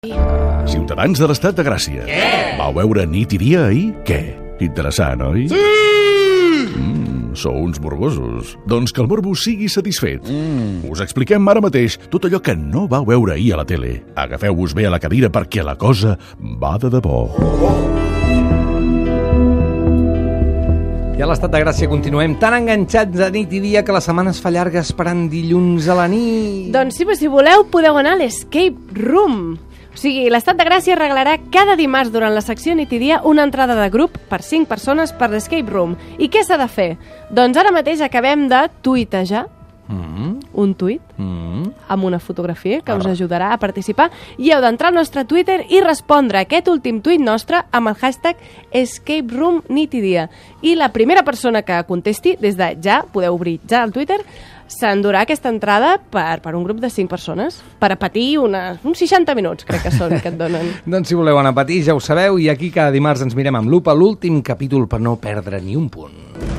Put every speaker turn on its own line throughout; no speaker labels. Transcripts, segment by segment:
Ciutadans de l'Estat de Gràcia.
Què?
Vau veure nit i dia ahir? Què? Interessant, oi?
Sí!
Sou uns morbosos. Doncs que el morbo sigui satisfet. Us expliquem ara mateix tot allò que no vau veure ahir a la tele. Agafeu-vos bé a la cadira perquè la cosa va de debò.
I a l'Estat de Gràcia continuem tan enganxats a nit i dia que la setmana es fa llarga esperant dilluns a la nit.
Doncs sí, però si voleu podeu anar a l'Escape Room. O sigui, l'Estat de Gràcia regalarà cada dimarts durant la secció nit i dia una entrada de grup per 5 persones per l'Escape Room. I què s'ha de fer? Doncs ara mateix acabem de tuitejar un tuit amb una fotografia que us ajudarà a participar i heu d'entrar al nostre Twitter i respondre a aquest últim tuit nostre amb el hashtag Escape Room nit i dia. I la primera persona que contesti, des de ja, podeu obrir ja el Twitter, s'endurà aquesta entrada per un grup de 5 persones per a patir uns 60 minuts, crec que són, que et donen.
Doncs si voleu anar a patir, ja ho sabeu, i aquí cada dimarts ens mirem amb lupa l'últim capítol per no perdre ni un punt.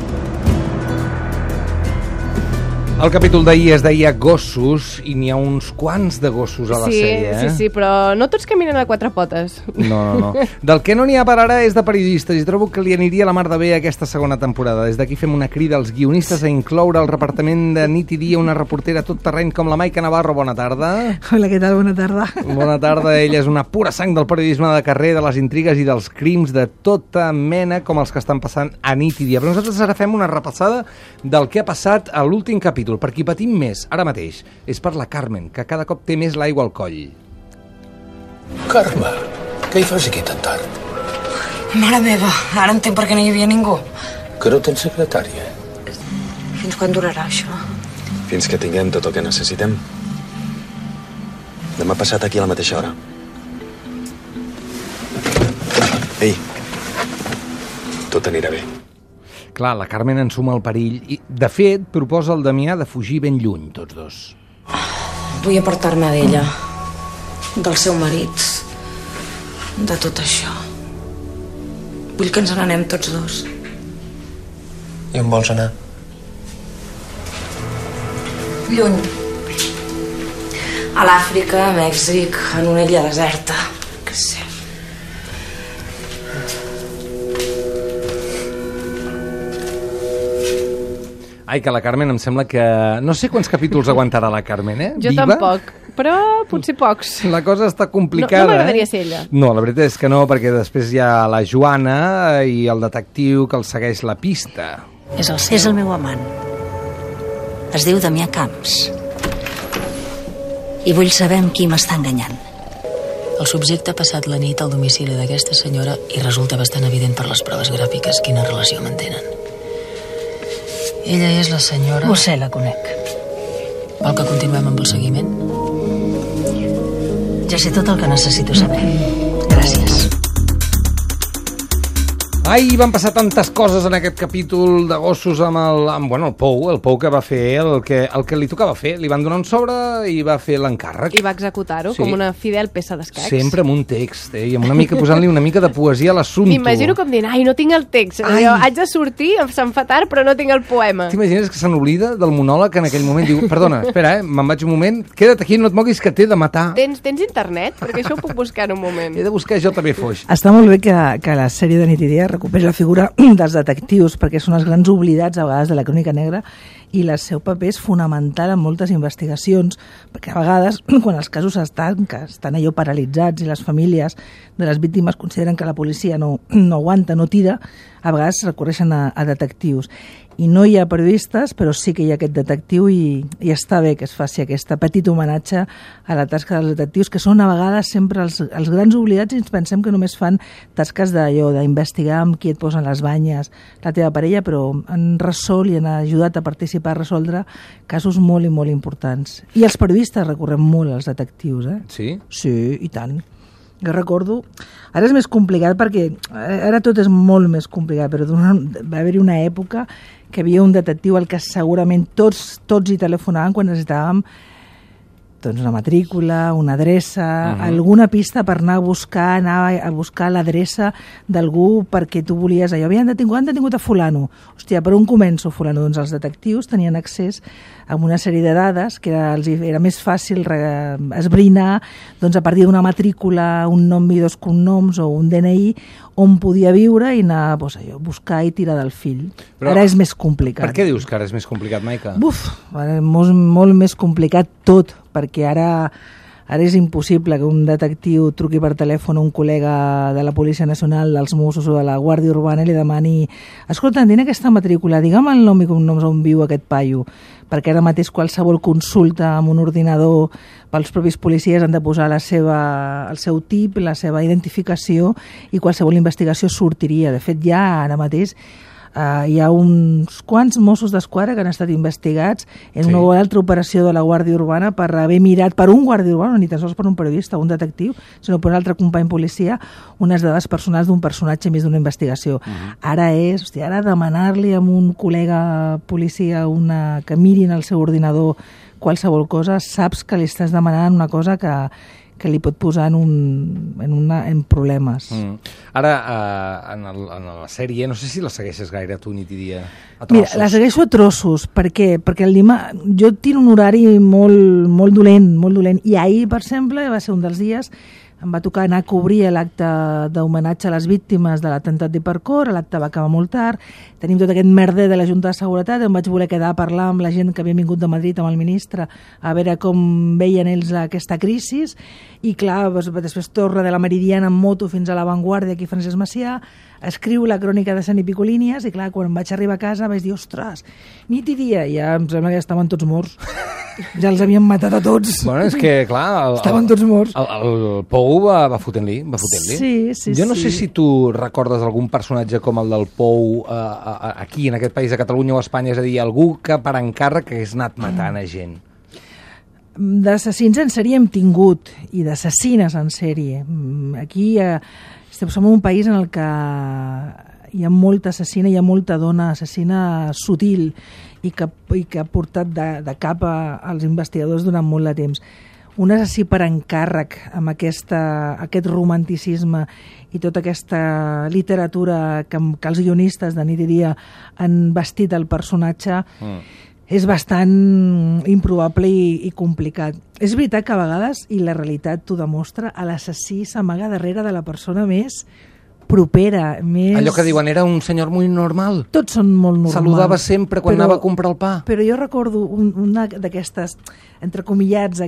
El capítol d'ahir es deia Gossos i n'hi ha uns quants de gossos a la sèrie,
Sí, però no tots caminen a 4 potes.
No. Del que no n'hi ha per ara és de periodistes i trobo que li aniria la mar de bé aquesta segona temporada. Des d'aquí fem una crida als guionistes a incloure al repartament de nit i dia una reportera tot terreny com la Maica Navarro. Bona tarda.
Hola, què tal? Bona tarda.
Bona tarda. Ella és una pura sang del periodisme de carrer, de les intrigues i dels crims de tota mena com els que estan passant a nit i dia. Però nosaltres ara fem una repassada del que ha passat a l'últim capítol. Per qui patim més, ara mateix, és per la Carmen, que cada cop té més l'aigua al coll.
Carme, què hi fas aquí tan tard?
Mare meva, ara entenc per què no hi havia ningú.
Que no tens secretària?
Fins quan durarà això?
Fins que tinguem tot el que necessitem. Demà passat aquí a la mateixa hora. Ei, tot anirà bé.
Clar, la Carmen ensuma el perill i, de fet, proposa al Damià de fugir ben lluny, tots dos.
Vull apartar-me d'ella, del seu marit, de tot això. Vull que ens n'anem tots dos.
I on vols anar?
Lluny. A l'Àfrica, a Mèxic, en una illa deserta. Que sé.
Ai, que la Carmen em sembla que... No sé quants capítols aguantarà la Carmen,
Jo
Viva?
tampoc, però potser pocs.
La cosa està complicada.
No m'agradaria ser ella.
No, la veritat és que no, perquè després hi ha la Joana i el detectiu que el segueix la pista.
És el meu amant. Es diu Damià Camps. I vull saber amb qui m'està enganyant.
El subjecte ha passat la nit al domicili d'aquesta senyora i resulta bastant evident per les proves gràfiques quina relació mantenen. Ella és la senyora...
Ho sé, la conec.
Vol que continuem amb el seguiment?
Ja sé tot el que necessito saber. Gràcies.
Ai, van passar tantes coses en aquest capítol de gossos amb el Pou que va fer el que li tocava fer. Li van donar un sobre i va fer l'encàrrec.
I va executar-ho com una fidel peça d'escacs.
Sempre amb un text, i amb una mica posant-li una mica de poesia a l'assumpte.
M'imagino com dient, no tinc el text. Jo haig de sortir, se'm fa tard, però no tinc el poema.
T'imagines que se n'oblida del monòleg en aquell moment? Diu, perdona, espera, me'n vaig un moment, queda't aquí, no et moguis que t'he de matar.
Tens internet? Perquè això ho puc buscar en un moment.
He de buscar jo també foix.
Està molt bé que la sèrie de nit i dia recuperi la figura dels detectius, perquè són els grans oblidats a vegades de la crònica negra i el seu paper és fonamental en moltes investigacions, perquè a vegades quan els casos estan allò paralitzats i les famílies de les víctimes consideren que la policia no aguanta, no tira, a vegades recorreixen a detectius. I no hi ha periodistes, però sí que hi ha aquest detectiu i està bé que es faci aquest petit homenatge a la tasca dels detectius, que són a vegades sempre els grans oblidats i ens pensem que només fan tasques d'investigar amb qui et posen les banyes, la teva parella, però han resolt i han ajudat a participar a resoldre casos molt i molt importants. I els periodistes recorrem molt als detectius,
Sí?
Sí, i tant. Jo recordo, ara és més complicat perquè ara tot és molt més complicat, però va haver-hi una època que hi havia un detectiu al que segurament tots hi telefonàvem quan necessitàvem doncs una matrícula, una adreça, alguna pista per anar a buscar l'adreça d'algú perquè tu volies allò. Han detingut a fulano. Hòstia, per on començo fulano? Doncs els detectius tenien accés a una sèrie de dades que era més fàcil esbrinar doncs, a partir d'una matrícula, un nom i 2 cognoms o un DNI, on podia viure i anar a buscar i tirar del fill. Però ara és més complicat.
Per què dius que ara és més complicat, Maica?
Ara és molt més complicat tot, perquè ara és impossible que un detectiu truqui per telèfon a un col·lega de la Policia Nacional, dels Mossos o de la Guàrdia Urbana i li demani: escolta, tiene aquesta matrícula, digue'm el nom i cognoms on viu aquest paio, perquè ara mateix qualsevol consulta amb un ordinador pels propis policies han de posar el seu tip, la seva identificació, i qualsevol investigació sortiria. De fet, ja ara mateix hi ha uns quants Mossos d'Esquadra que han estat investigats en una altra operació de la Guàrdia Urbana per haver mirat per un guàrdia urbana, ni tan sols per un periodista o un detectiu, sinó per un altre company policia, unes dades personals d'un personatge més d'una investigació. Ara demanar-li a un col·lega policia que mirin el seu ordinador qualsevol cosa, saps que li estàs demanant una cosa que li pot posar en problemes.
Ara, en la sèrie, no sé si la segueixes gaire tu nit i dia, a trossos.
Mira, la segueixo a trossos. Per què? Perquè jo tiro un horari molt dolent, i ahir, per exemple, va ser un dels dies, em va tocar anar a cobrir l'acte d'homenatge a les víctimes de l'atemptat d'Hipercor. L'acte va acabar molt tard, tenim tot aquest merder de la Junta de Seguretat, em vaig voler quedar a parlar amb la gent que havia vingut de Madrid, amb el ministre, a veure com veien ells aquesta crisi, i clar, després torna de la Meridiana en moto fins a La Vanguardia, aquí Francesc Macià, escriu la crònica de 100 i pico línies, i clar, quan vaig arribar a casa vaig dir, ostres, nit i dia, ja em sembla que estaven tots morts. Ja els havien matat a tots.
Bueno, és que, clar...
Estaven tots morts.
El Pou va fotent-li.
Sí.
Jo no sé si tu recordes algun personatge com el del Pou aquí, en aquest país de Catalunya o Espanya, és a dir, algú que per encàrrec hagués anat matant a gent.
D'assassins en sèrie hem tingut, i d'assassines en sèrie. Aquí som un país en el que hi ha molta assassina, hi ha molta dona assassina sutil i que ha portat de cap als investigadors durant molt de temps. Un assassí per encàrrec, amb aquest romanticisme i tota aquesta literatura que els guionistes de nit i dia han vestit el personatge, és bastant improbable i complicat. És veritat que a vegades, i la realitat t'ho demostra, l'assassí s'amaga darrere de la persona més propera, més...
Allò que diuen, era un senyor molt normal.
Tots són molt normals.
Saludava sempre quan anava a comprar el pa.
Però jo recordo una d'aquestes, entrecomillats,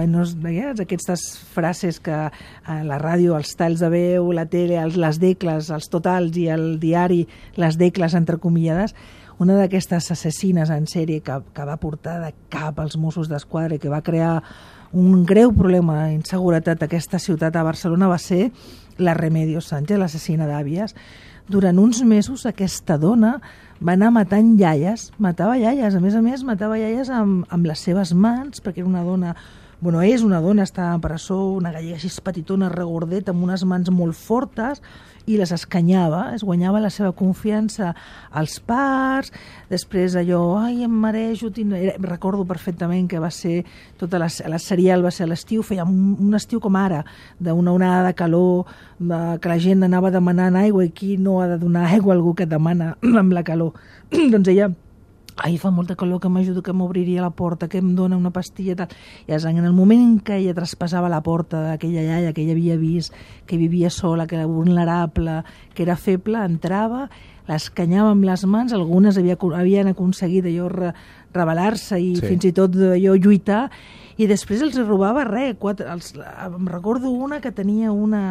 aquestes frases que a la ràdio, els talls de veu, la tele, les decles, els totals i el diari, les decles entrecomillades, una d'aquestes assassines en sèrie que va portar de cap als Mossos d'Esquadra i que va crear un greu problema d'inseguretat a aquesta ciutat, a Barcelona, va ser la Remedios Sánchez, l'assassina d'àvies. Durant uns mesos aquesta dona va anar matant iaies, matava iaies, a més matava iaies amb les seves mans, perquè era una dona, és una dona, està a presó, una gallega així petitona, regordeta, amb unes mans molt fortes, i les escanyava, es guanyava la seva confiança als parts, després allò, em marejo, recordo perfectament que va ser, tota la serial va ser a l'estiu, feia un estiu com ara, d'una onada de calor, que la gent anava demanant aigua, i qui no ha de donar aigua a algú que demana amb la calor? Doncs ella, fa molta calor, que m'ajuda, que m'obriria la porta, que em dona una pastilla, tal. I en el moment en què ella traspassava la porta d'aquella iaia que ella havia vist, que vivia sola, que era vulnerable, que era feble, entrava, l'escanyava amb les mans, algunes havien aconseguit allò rebel·lar-se i fins i tot allò lluitar, i després els robava res. Em recordo una que tenia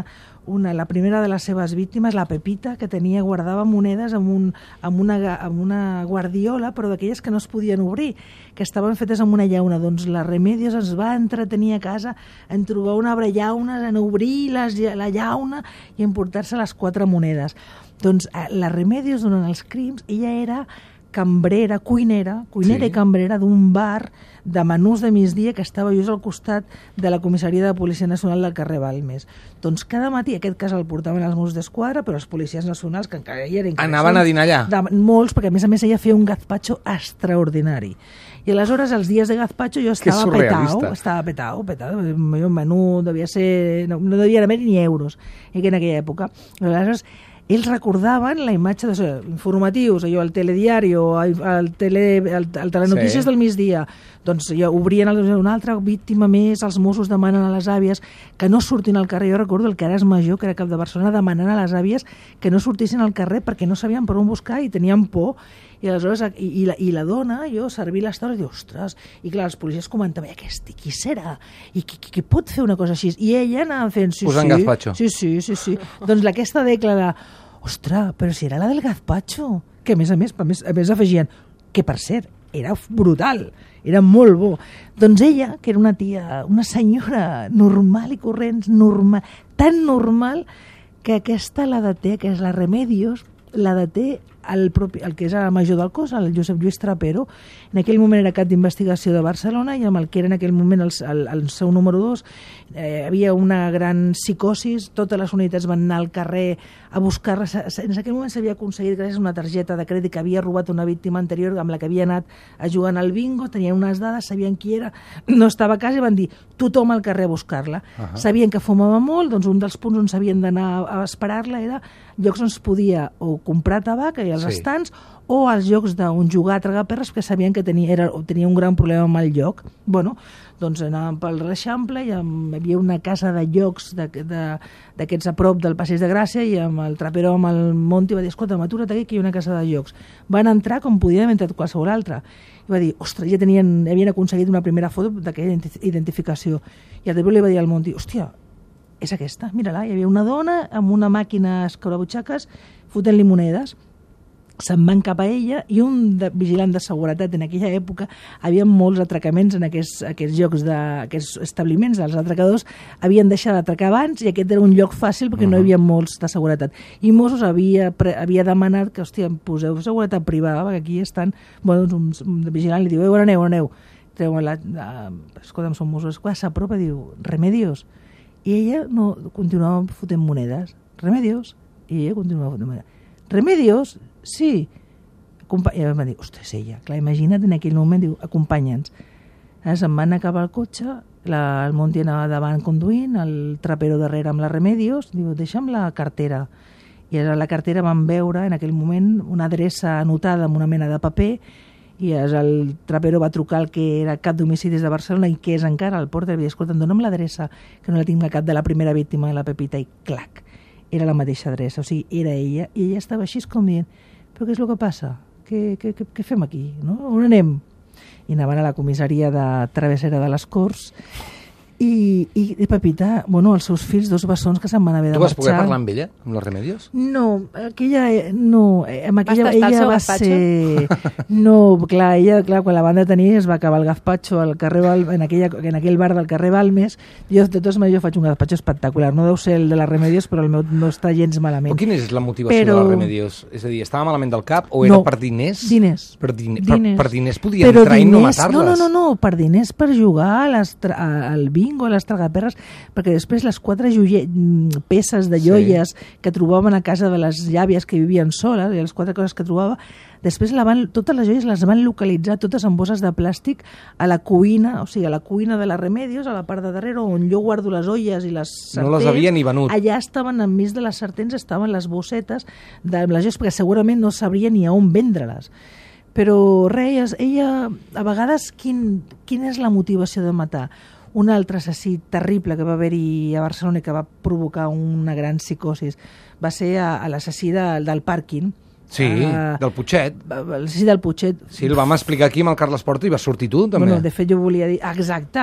la primera de les seves víctimes, la Pepita, que guardava monedes amb una guardiola, però d'aquelles que no es podien obrir, que estaven fetes amb una llauna. Doncs la Remedios es va entretenir a casa en trobar un abre-llaunes, en obrir la llauna i emportar-se les 4 monedes. Doncs la Remedios, durant els crims, ella era cuinera i cambrera d'un bar de menús de migdia que estava just al costat de la comissaria de Policia Nacional del carrer Balmes. Doncs cada matí, aquest cas el portaven els Mossos d'Esquadra, però els policies nacionals, que encara hi eren...
Anaven a dinar allà?
Molts, perquè a més ella feia un gazpacho extraordinari. I aleshores, els dies de gazpacho, jo estava petao, un menú, devia ser... No devia haver ni euros en aquella època. Aleshores, ells recordaven la imatge informatius, allò, el telediari o el telenotícies del migdia. Doncs ja obrien una altra víctima més, els Mossos demanen a les àvies que no surtin al carrer. Jo recordo el Caras Major, que era cap de Barcelona, demanant a les àvies que no sortissin al carrer perquè no sabien per on buscar i tenien por. I aleshores, i la dona, jo, servir les taules, i diu, ostres, i clar, els policies comentaven, qui serà? I qui pot fer una cosa així? I ella anava fent,
posant gazpacho.
Sí. Doncs aquesta decla de, ostres, però si era la del gazpacho, que a més afegien, que per cert, era brutal, era molt bo. Doncs ella, que era una tia, una senyora normal i corrents, tan normal, que aquesta la deté, que és la Remedios, la deté el que és el major del cos, el Josep Lluís Trapero. En aquell moment era cap d'investigació de Barcelona i amb el que era en aquell moment el seu número 2 havia una gran psicosis, totes les unitats van anar al carrer a buscar-la. En aquell moment s'havia aconseguit gràcies a una targeta de crèdit que havia robat una víctima anterior amb la que havia anat a jugar al bingo, tenien unes dades, sabien qui era, no estava a casa i van dir tothom al carrer a buscar-la. Sabien que fumava molt, doncs un dels punts on s'havien d'anar a esperar-la era llocs on es podia o comprar tabac i als estants, o als llocs d'on jugar a tragar perres, que sabien que tenia un gran problema amb el lloc. Bueno, doncs anàvem pel Reixample i hi havia una casa de llocs d'aquests a prop del Passeig de Gràcia i amb el Trapero, amb el Monti, va dir, escolta, atura't aquí que hi ha una casa de llocs. Van entrar com podien haver entrat qualsevol altra. I va dir, ostres, ja havien aconseguit una primera foto d'aquella identificació. I el Trapero li va dir al Monti, hòstia, és aquesta, mira-la. Hi havia una dona amb una màquina escurabutxaques fotent-li monedes. Se'n van cap a ella i un vigilant de seguretat en aquella època, havia molts atracaments en aquests llocs, aquests establiments, els atracadors havien deixat d'atracar abans i aquest era un lloc fàcil perquè no hi havia molts de seguretat. I Mossos havia demanat que, hòstia, poseu seguretat privada, perquè aquí estan, bueno, doncs un vigilant li diu, on aneu? Escolta'm, som Mossos d'Esquadra, s'apropa i diu, Remedios. I ella no continuava fotent monedes. Remedios. I ella continuava fotent monedes. Remedios, sí. I em va dir, ostres, ella. Clar, imagina't en aquell moment, diu, acompanya'ns. Se'n van acabar el cotxe, el Monti anava davant conduint, el Trapero darrere amb la Remedios, diu, deixa'm la cartera. I a la cartera van veure en aquell moment una adreça anotada amb una mena de paper i el Trapero va trucar al que era cap d'homicidis de Barcelona i que és encara el porter, i va dir, escolta, dona'm l'adreça, que no la tinc la cap de la primera víctima de la Pepita, i clac, era la mateixa adreça, o sigui, era ella, i ella estava així com dient, però què és el que passa? Què fem aquí? No? On anem? I anaven a la comissaria de Travessera de les Corts i Pepita, bueno, els seus fills, 2 bessons que se'n van haver de marxar.
Tu vas poder parlar amb ella, amb les Remedios?
No, amb aquella ella va ser... No, clar, quan la van detenir es va acabar el gazpacho al carrer en aquell bar del carrer Balmes. Jo, de totes maneres, faig un gazpacho espectacular. No deu ser el de les Remedios, però el meu no està gens malament.
Però quina és la motivació de les Remedios? És a dir, estava malament del cap o era per diners?
Diners.
Per diners podien entrar i no matar-les?
No, per diners per jugar al bingo, a les tragaperres, perquè després les 4 peces de joies que trobaven a casa de les llàvies que vivien soles, i les 4 coses que trobava, després totes les joies les van localitzar totes en bosses de plàstic a la cuina, o sigui, a la cuina de les Remedios, a la part de darrere, on jo guardo les olles i les sartens.
No les havia ni venut.
Allà estaven, enmig de les sartens, estaven les bossetes de les joies, perquè segurament no sabria ni a on vendre-les. Però res, ella, a vegades, quina és la motivació de matar? Un altre assassí terrible que va haver-hi a Barcelona i que va provocar una gran psicosis va ser a l'assassí del pàrquing.
Sí, del Putxet.
L'assassí del Putxet.
Sí, el vam explicar aquí amb el Carles Porta i va sortir tu, també.
Bueno, de fet, jo volia dir... Exacte,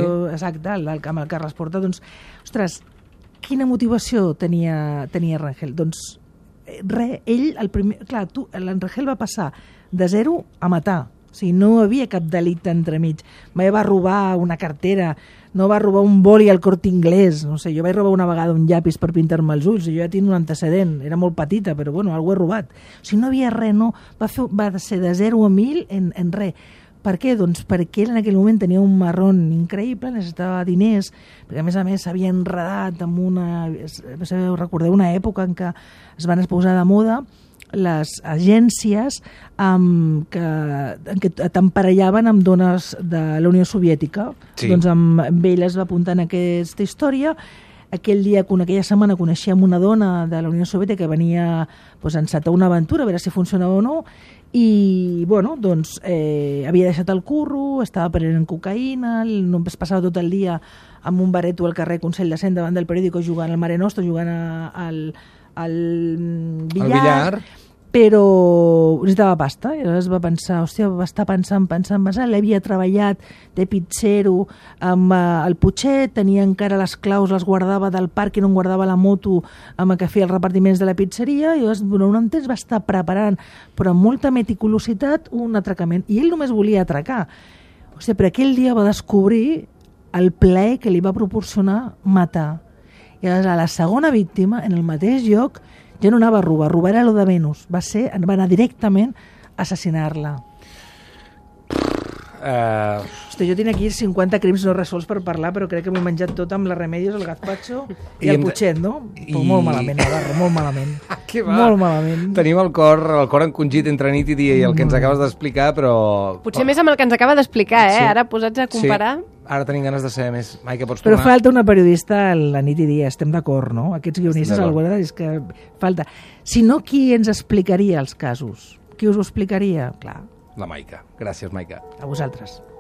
amb el Carles Porta. Doncs, ostres, quina motivació tenia Rangel? Doncs, ell, l'Enrangel va passar de 0 a matar. O sigui, no havia cap delicte entremig. Mai va robar una cartera, no va robar un boli al Corte Inglés, no sé, jo vaig robar una vegada un llapis per pintar-me els ulls, jo ja tinc un antecedent, era molt petita, però bueno, algú he robat. O sigui, no havia res, no, va ser de 0 a 1.000 en res. Per què? Doncs perquè ell en aquell moment tenia un marrón increïble, necessitava diners, perquè a més s'havia enredat amb una... Recordeu una època en què es van posar de moda les agències en què t'emparellaven amb dones de la Unió Soviètica. Sí. Doncs amb ell es va apuntar en aquesta història. Aquella setmana coneixíem una dona de la Unió Soviètica que venia a encetar una aventura, a veure si funcionava o no, i bueno, doncs havia deixat el curro, estava prenent cocaïna, només passava tot el dia amb un bareto al carrer Consell de Cent davant del periòdico jugant al Mare Nostrum, jugant al billar, però necessitava pasta, i llavors va pensar, hòstia, va estar pensant, ell havia treballat de pizzero amb el Putxet, tenia encara les claus, les guardava del parc i no en guardava la moto amb què feia els repartiments de la pizzeria, i llavors durant un temps va estar preparant, però amb molta meticulositat, un atracament, i ell només volia atracar. Hòstia, però aquell dia va descobrir el plaer que li va proporcionar matar. I llavors a la segona víctima, en el mateix lloc, ja no anava a robar era lo de menys. Va anar directament a assassinar-la. Hosti, jo tinc aquí 50 crims no resolts per parlar, però crec que m'he menjat tot amb la Remedios, el gazpacho i el Putxet, no? Però molt malament, Navarro, molt malament. Molt malament.
Tenim el cor encongit entre nit i dia i el que ens acabes d'explicar, però...
Potser més amb el que ens acaba d'explicar, eh? Sí. Ara posats a comparar...
Sí. Ara tenim ganes de saber més. Maica, pots tornar?
Però falta una periodista a la nit i dia, estem d'acord, no? Aquests guionistes, alguna és que falta. Si no, qui ens explicaria els casos? Qui us ho explicaria? Clar.
La Maica. Gràcies, Maica.
A vosaltres.